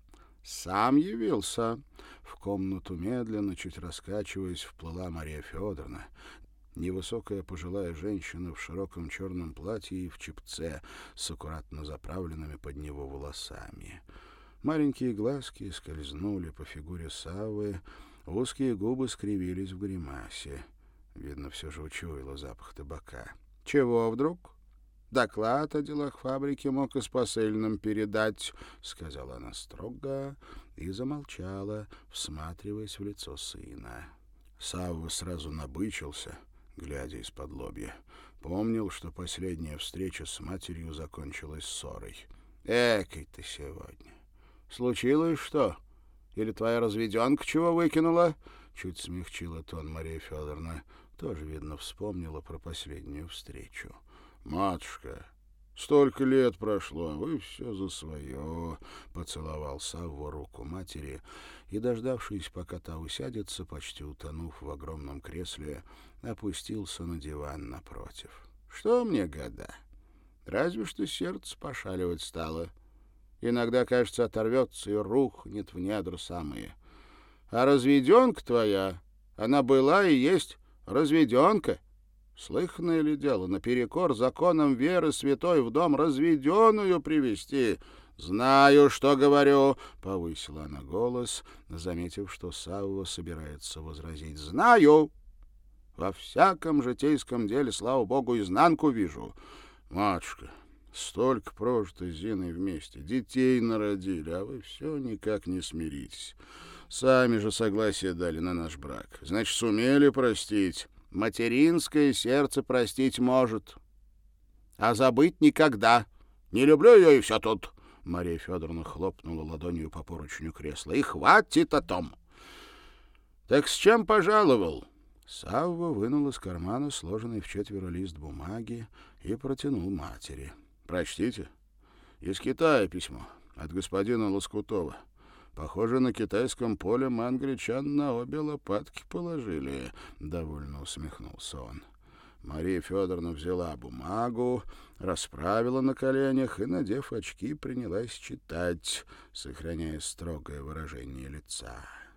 «Сам явился!» В комнату медленно, чуть раскачиваясь, вплыла Мария Федоровна. Невысокая пожилая женщина в широком черном платье и в чепце с аккуратно заправленными под него волосами. Маленькие глазки скользнули по фигуре Саввы, узкие губы скривились в гримасе. Видно, все же учуяла запах табака. «Чего вдруг? Доклад о делах фабрики мог и с посыльным передать», — сказала она строго и замолчала, всматриваясь в лицо сына. Савва сразу набычился, глядя из-под лобья. Помнил, что последняя встреча с матерью закончилась ссорой. «Экой ты сегодня! Случилось что? Или твоя разведенка чего выкинула?» Чуть смягчила тон Мария Федоровна. Тоже, видно, вспомнила про последнюю встречу. «Матушка, столько лет прошло, а вы все за свое!» Поцеловал Савва руку матери и, дождавшись, пока та усядется, почти утонув в огромном кресле, опустился на диван напротив. «Что мне года? Разве что сердце пошаливать стало. Иногда, кажется, оторвется и рухнет в недра самые. А разведенка твоя, она была и есть разведенка. Слыханное ли дело, наперекор законам веры святой в дом разведенную привести?» «Знаю, что говорю», — повысила она голос, заметив, что Савва собирается возразить. «Знаю. Во всяком житейском деле, слава богу, изнанку вижу. Матушка, столько прожито с Зиной вместе, детей народили, а вы все никак не смиритесь. Сами же согласие дали на наш брак. Значит, сумели простить. Материнское сердце простить может, а забыть никогда. Не люблю ее, и все тут». Мария Федоровна хлопнула ладонью по поручню кресла. «И хватит о том!» «Так с чем пожаловал?» Савва вынул из кармана сложенный в четверо лист бумаги и протянул матери. «Прочтите. Из Китая письмо от господина Лоскутова. Похоже, на китайском поле мы англичан на обе лопатки положили, — довольно усмехнулся он. Мария Федоровна взяла бумагу, расправила на коленях и, надев очки, принялась читать, сохраняя строгое выражение лица.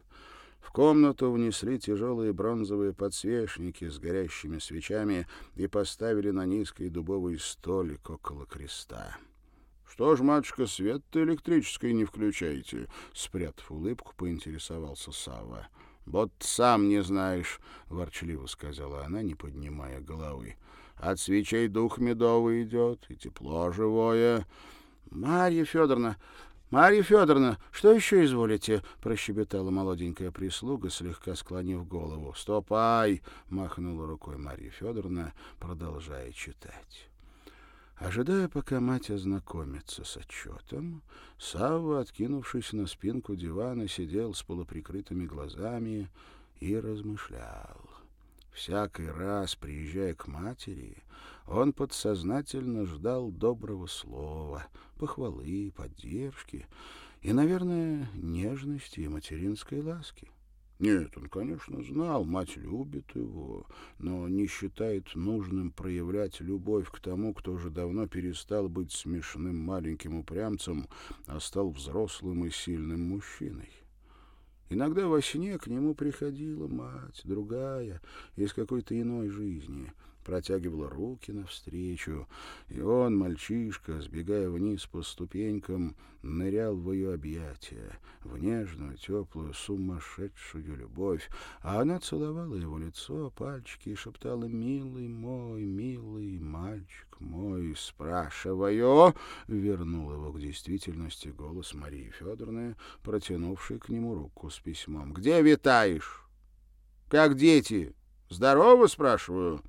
В комнату внесли тяжелые бронзовые подсвечники с горящими свечами и поставили на низкий дубовый столик около креста. — Что ж, матушка, свет-то электрический не включаете? — спрятав улыбку, поинтересовался Савва. — Вот сам не знаешь, — ворчливо сказала она, не поднимая головы. — От свечей дух медовый идет, и тепло живое. — Марья Федоровна, Марья Федоровна, что еще изволите? — прощебетала молоденькая прислуга, слегка склонив голову. — Ступай! — махнула рукой Марья Федоровна, продолжая читать. Ожидая, пока мать ознакомится с отчетом, Савва, откинувшись на спинку дивана, сидел с полуприкрытыми глазами и размышлял. Всякий раз, приезжая к матери, он подсознательно ждал доброго слова, похвалы, поддержки и, наверное, нежности и материнской ласки. Нет, он, конечно, знал, мать любит его, но не считает нужным проявлять любовь к тому, кто уже давно перестал быть смешным маленьким упрямцем, а стал взрослым и сильным мужчиной. Иногда во сне к нему приходила мать, другая, из какой-то иной жизни, протягивала руки навстречу, и он, мальчишка, сбегая вниз по ступенькам, нырял в ее объятия, в нежную, теплую, сумасшедшую любовь, а она целовала его лицо, пальчики и шептала: «Милый мой, милый мальчик мой, спрашиваю», вернул его к действительности голос Марии Федоровны, протянувшей к нему руку с письмом. «Где витаешь? Как дети? Здорово, спрашиваю?»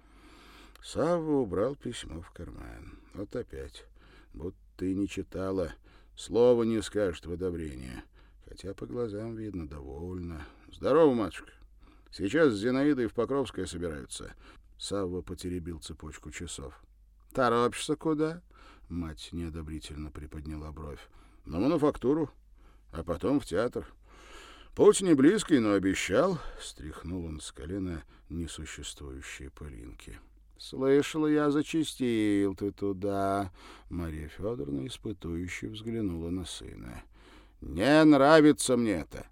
Савва убрал письмо в карман. Вот опять. Будто ты не читала. Слова не скажет в одобрение. Хотя по глазам видно, довольна. Здорово, матушка. Сейчас с Зинаидой в Покровское собираются. Савва потеребил цепочку часов. Торопишься куда? Мать неодобрительно приподняла бровь. На мануфактуру, а потом в театр. Путь не близкий, но обещал. Стряхнул он с колена несуществующие пылинки. «Слышала я, зачастил ты туда». Мария Федоровна испытующе взглянула на сына. «Не нравится мне это».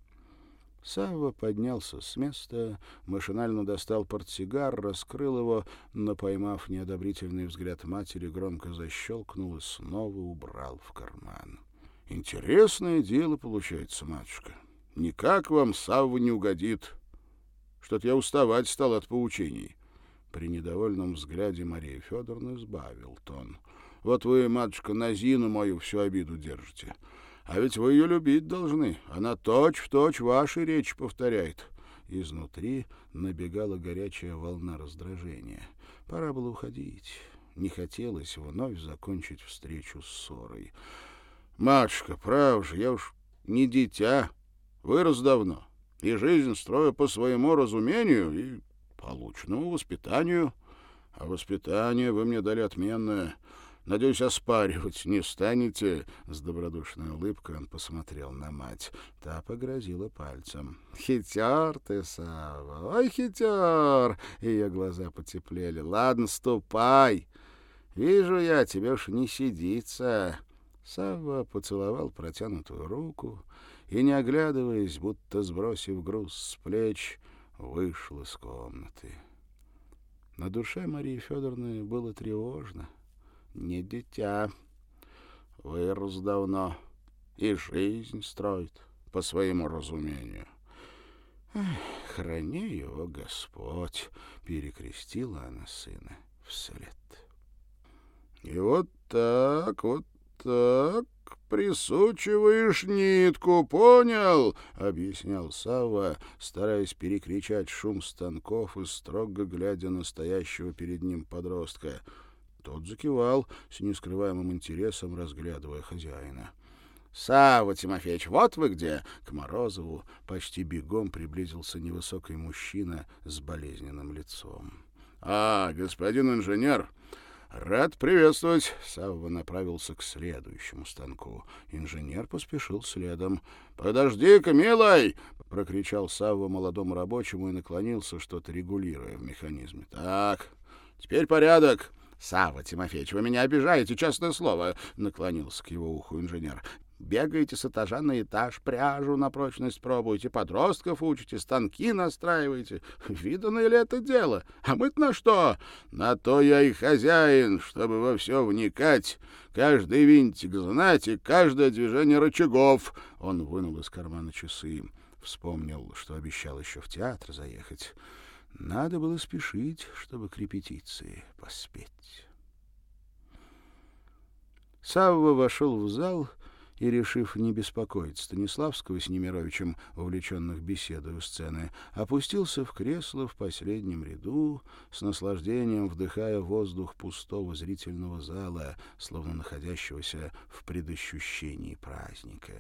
Савва поднялся с места, машинально достал портсигар, раскрыл его, но, поймав неодобрительный взгляд матери, громко защелкнул и снова убрал в карман. «Интересное дело получается, матушка. Никак вам Савва не угодит. Что-то я уставать стал от поучений». При недовольном взгляде Марии Федоровны сбавил тон. «Вот вы, матушка, на Зину мою всю обиду держите. А ведь вы ее любить должны. Она точь-в-точь ваши речи повторяет». Изнутри набегала горячая волна раздражения. Пора было уходить. Не хотелось вновь закончить встречу ссорой. «Матушка, прав же, я уж не дитя. Вырос давно. И жизнь строю по своему разумению и полученному воспитанию. А воспитание вы мне дали отменное. Надеюсь, оспаривать не станете?» С добродушной улыбкой он посмотрел на мать. Та погрозила пальцем. «Хитер ты, Савва, ой, хитер!» Ее глаза потеплели. «Ладно, ступай. Вижу я, тебе уж не сидится». Савва поцеловал протянутую руку и, не оглядываясь, будто сбросив груз с плеч, вышел из комнаты. На душе Марии Федоровны было тревожно. Не дитя, вырос давно и жизнь строит по своему разумению. Эх, храни его Господь, перекрестила она сына вслед. И вот так, вот так присучиваешь нитку, понял? Объяснял Савва, стараясь перекричать шум станков и строго глядя на стоящего перед ним подростка. Тот закивал, с нескрываемым интересом разглядывая хозяина. «Савва Тимофеевич, вот вы где!» К Морозову почти бегом приблизился невысокий мужчина с болезненным лицом. «А, господин инженер, «Рад приветствовать!» Савва направился к следующему станку. Инженер поспешил следом. «Подожди-ка, милый!» — прокричал Савва молодому рабочему и наклонился, что-то регулируя в механизме. «Так, теперь порядок!» «Савва Тимофеевич, вы меня обижаете, честное слово!» — наклонился к его уху инженер. «Бегаете с этажа на этаж, пряжу на прочность пробуете, подростков учите, станки настраиваете. Видано ли это дело? А мы-то на что? На то я и хозяин, чтобы во все вникать, каждый винтик знать и каждое движение рычагов». Он вынул из кармана часы, вспомнил, что обещал еще в театр заехать. Надо было спешить, чтобы к репетиции поспеть. Савва вошел в зал и, решив не беспокоить Станиславского с Немировичем, увлеченных беседой у сцены, опустился в кресло в последнем ряду, с наслаждением вдыхая воздух пустого зрительного зала, словно находящегося в предощущении праздника.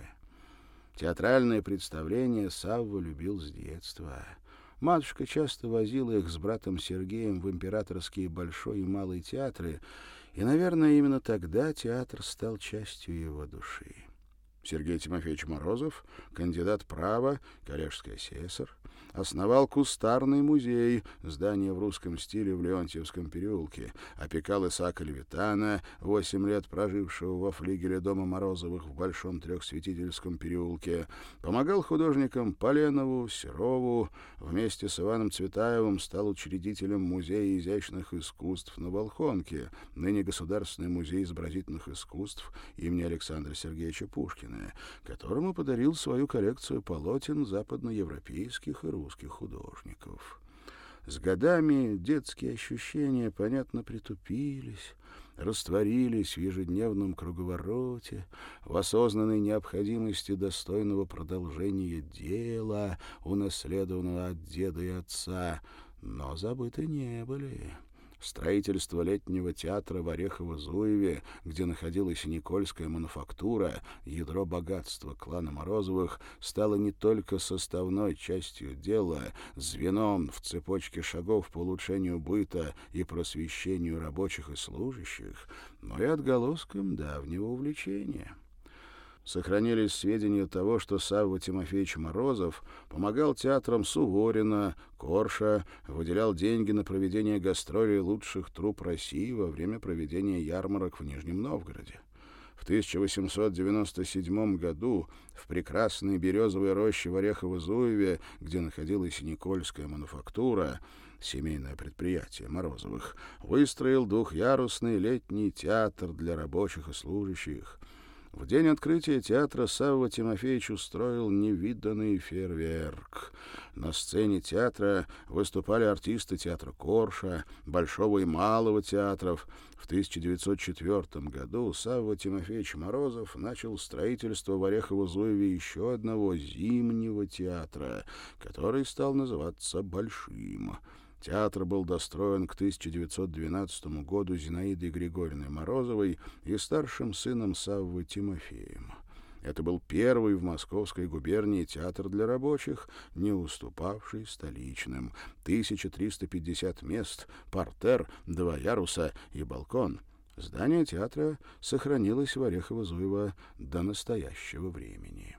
Театральное представление Савва любил с детства. Матушка часто возила их с братом Сергеем в императорские Большой и Малый театры, и, наверное, именно тогда театр стал частью его души. Сергей Тимофеевич Морозов, кандидат права, коллежский асессор, основал кустарный музей, здание в русском стиле в Леонтьевском переулке, опекал Исаака Левитана, восемь лет прожившего во флигеле дома Морозовых в Большом Трехсвятительском переулке, помогал художникам Поленову, Серову, вместе с Иваном Цветаевым стал учредителем Музея изящных искусств на Волхонке, ныне Государственный музей изобразительных искусств имени Александра Сергеевича Пушкина, которому подарил свою коллекцию полотен западноевропейских и русских художников. С годами детские ощущения, понятно, притупились, растворились в ежедневном круговороте, в осознанной необходимости достойного продолжения дела, унаследованного от деда и отца, но забыты не были. Строительство летнего театра в Орехово-Зуеве, где находилась Никольская мануфактура, ядро богатства клана Морозовых, стало не только составной частью дела, звеном в цепочке шагов по улучшению быта и просвещению рабочих и служащих, но и отголоском давнего увлечения. Сохранились сведения того, что Савва Тимофеевич Морозов помогал театрам Суворина, Корша, выделял деньги на проведение гастролей лучших труп России во время проведения ярмарок в Нижнем Новгороде. В тысяча восемьсот девяносто седьмом году в прекрасной березовой роще в Орехово-Зуеве, где находилась Никольская мануфактура, семейное предприятие Морозовых, выстроил двухъярусный летний театр для рабочих и служащих. В день открытия театра Савва Тимофеевич устроил невиданный фейерверк. На сцене театра выступали артисты театра Корша, Большого и Малого театров. В тысяча девятьсот четвёртом году Савва Тимофеевич Морозов начал строительство в Орехово-Зуеве еще одного зимнего театра, который стал называться «Большим». Театр был достроен к тысяча девятьсот двенадцатому году Зинаидой Григорьевной Морозовой и старшим сыном Саввы Тимофеем. Это был первый в Московской губернии театр для рабочих, не уступавший столичным. тысяча триста пятьдесят мест, партер, два яруса и балкон. Здание театра сохранилось в Орехово-Зуево до настоящего времени.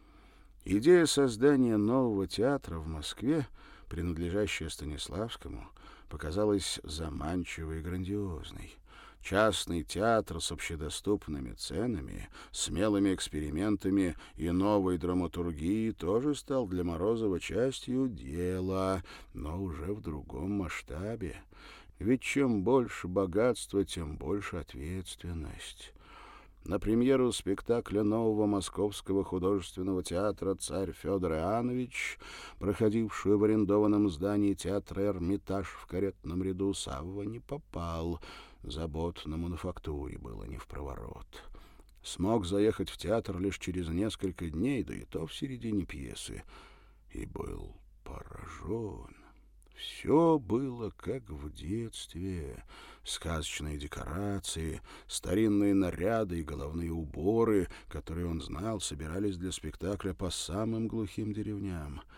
Идея создания нового театра в Москве, принадлежащая Станиславскому, показалась заманчивой и грандиозной. Частный театр с общедоступными ценами, смелыми экспериментами и новой драматургией тоже стал для Морозова частью дела, но уже в другом масштабе. Ведь чем больше богатства, тем больше ответственность. На премьеру спектакля нового Московского художественного театра «Царь Федор Иоаннович», проходившую в арендованном здании театра «Эрмитаж» в каретном ряду, Савва не попал. Забот на мануфактуре было не впроворот. Смог заехать в театр лишь через несколько дней, да и то в середине пьесы, и был поражен. Все было как в детстве. Сказочные декорации, старинные наряды и головные уборы, которые он знал, собирались для спектакля по самым глухим деревням.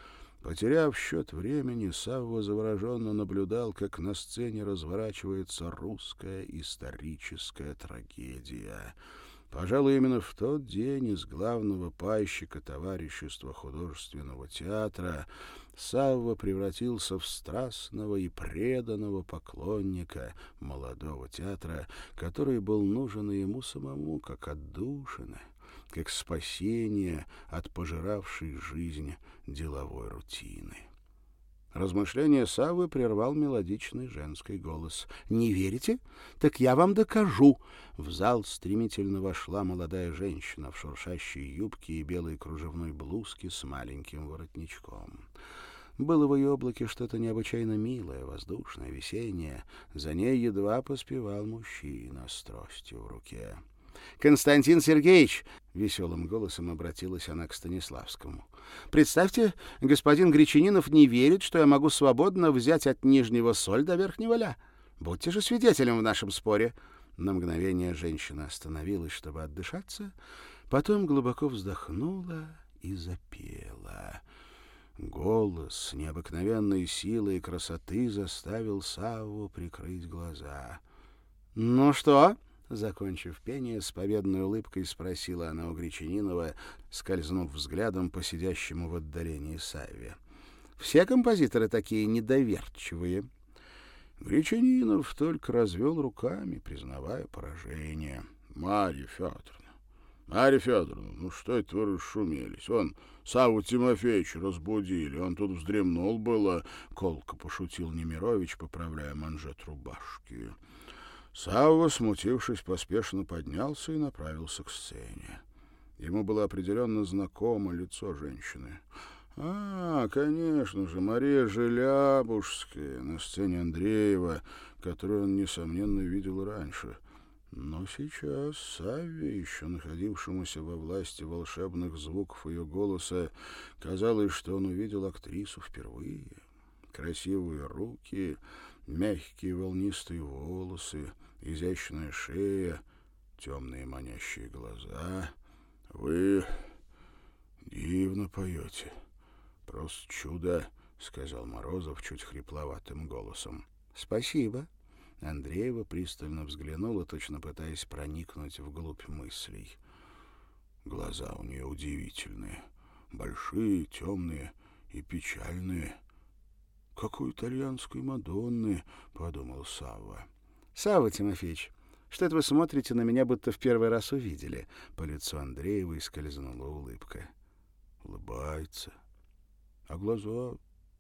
Потеряв счет времени, Савва завороженно наблюдал, как на сцене разворачивается русская историческая трагедия. Пожалуй, именно в тот день из главного пайщика товарищества художественного театра Савва превратился в страстного и преданного поклонника молодого театра, который был нужен ему самому как отдушина, как спасение от пожиравшей жизнь деловой рутины. Размышление Саввы прервал мелодичный женский голос. «Не верите? Так я вам докажу!» В зал стремительно вошла молодая женщина в шуршащей юбке и белой кружевной блузке с маленьким воротничком. Было в ее облаке что-то необычайно милое, воздушное, весеннее. За ней едва поспевал мужчина с тростью в руке. «Константин Сергеевич!» — веселым голосом обратилась она к Станиславскому. «Представьте, господин Гречанинов не верит, что я могу свободно взять от нижнего соль до верхнего ля. Будьте же свидетелем в нашем споре». На мгновение женщина остановилась, чтобы отдышаться, потом глубоко вздохнула и запела. Голос необыкновенной силы и красоты заставил Савву прикрыть глаза. «Ну что?» — закончив пение, с победной улыбкой спросила она у Гречанинова, скользнув взглядом по сидящему в отдалении Савве. «Все композиторы такие недоверчивые». Гречанинов только развел руками, признавая поражение. «Марья Федоровна, Марья Федоровна, ну что это вы расшумелись? Вон, Савву Тимофеевича разбудили, он тут вздремнул было», — колко пошутил Немирович, поправляя манжет рубашки. Савва, смутившись, поспешно поднялся и направился к сцене. Ему было определенно знакомо лицо женщины. А, конечно же, Мария Желябужская на сцене Андреева, которую он, несомненно, видел раньше. Но сейчас Савве, еще находившемуся во власти волшебных звуков ее голоса, казалось, что он увидел актрису впервые. Красивые руки, мягкие волнистые волосы, изящная шея, темные манящие глаза. «Вы дивно поете. Просто чудо», — сказал Морозов чуть хрипловатым голосом. «Спасибо». Андреева пристально взглянула, точно пытаясь проникнуть вглубь мыслей. Глаза у нее удивительные, большие, темные и печальные. «Как у итальянской Мадонны», — подумал Савва. «Савва Тимофеевич, что это вы смотрите на меня, будто в первый раз увидели?» По лицу Андреевой скользнула улыбка. Улыбается. А глаза...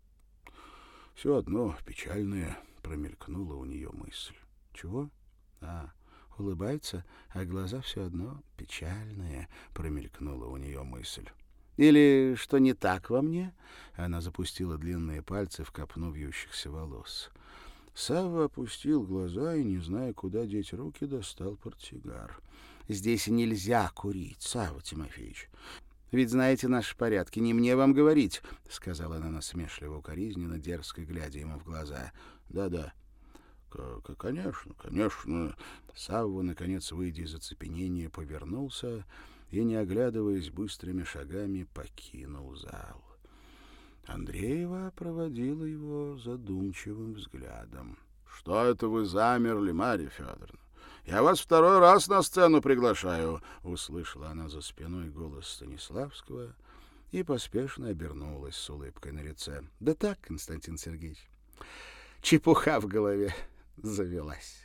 Все одно печальные, промелькнула у нее мысль. «Чего? А, улыбается, а глаза все одно печальные», промелькнула у нее мысль. «Или что не так во мне?» Она запустила длинные пальцы в копну вьющихся волос. Савва опустил глаза и, не зная, куда деть руки, достал портсигар. «Здесь нельзя курить, Савва Тимофеевич. Ведь знаете наши порядки, не мне вам говорить», — сказала она насмешливо укоризненно, дерзко глядя ему в глаза. «Да-да, конечно, конечно». Савва, наконец, выйдя из оцепенения, повернулся и, не оглядываясь, быстрыми шагами покинул зал. Андреева проводила его задумчивым взглядом. «Что это вы замерли, Марья Федоровна? Я вас второй раз на сцену приглашаю», — услышала она за спиной голос Станиславского и поспешно обернулась с улыбкой на лице. «Да так, Константин Сергеевич, чепуха в голове завелась».